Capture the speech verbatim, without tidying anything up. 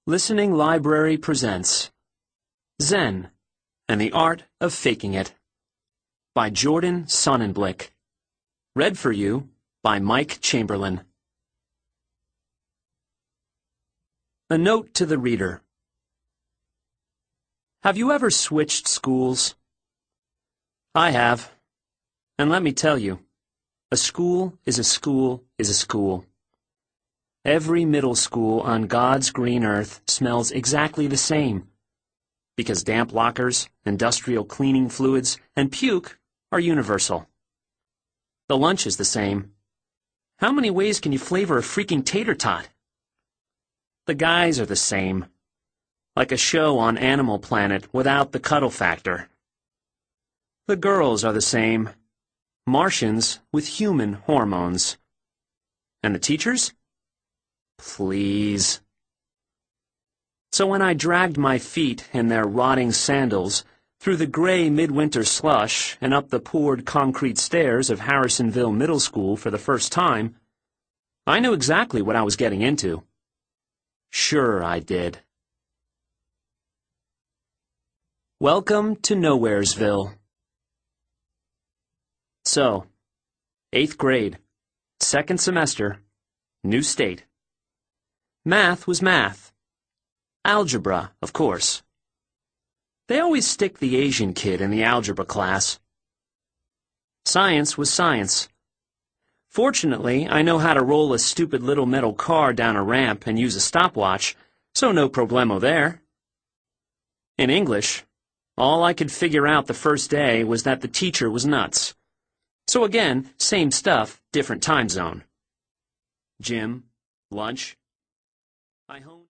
Listening Library presents Zen and the Art of Faking It by Jordan Sonnenblick. Read for you by Mike Chamberlain. A note to the reader. Have you ever switched schools? I have. And let me tell you, a school is a school is a school. Every middle school on God's green earth smells exactly the same, because damp lockers, industrial cleaning fluids, and puke are universal. The lunch is the same. How many ways can you flavor a freaking tater tot? The guys are the same, like a show on Animal Planet without the cuddle factor. The girls are the same, Martians with human hormones. And the teachers? Please. So when I dragged my feet in their rotting sandals through the gray midwinter slush and up the poured concrete stairs of Harrisonville Middle School for the first time, I knew exactly what I was getting into. Sure I did. Welcome to Nowheresville. So, eighth grade, second semester, new state. Math was math. Algebra, of course. They always stick the Asian kid in the algebra class. Science was science. Fortunately, I know how to roll a stupid little metal car down a ramp and use a stopwatch, so no problemo there. In English, all I could figure out the first day was that the teacher was nuts. So again, same stuff, different time zone. Gym, lunch. I honed